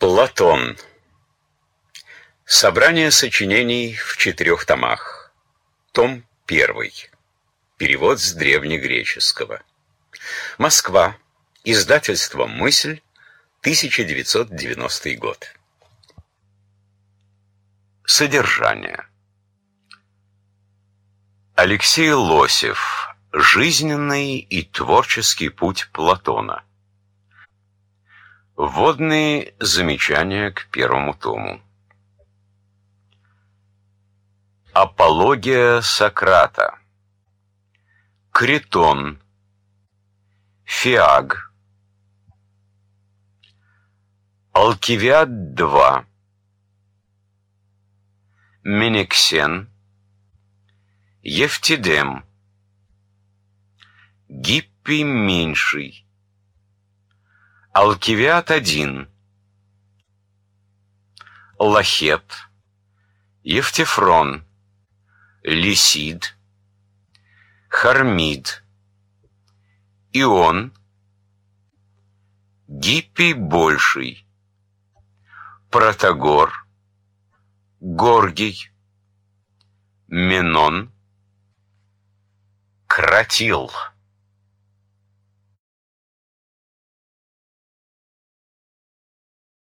Платон. Собрание сочинений в 4 томах. Том 1. Перевод с древнегреческого. Москва. Издательство «Мысль», 1990 год. Содержание. Алексей Лосев. Жизненный и творческий путь Платона. Вводные замечания к 1 тому. Апология Сократа. Критон. Фиаг. Алкивиад 2. Менексен. Евтидем. Гиппий Меньший. Алкивиад 1. Лахет. Евтифрон. Лисид. Хармид. Ион. Гиппий Больший. Протагор. Горгий. Менон. Кратил.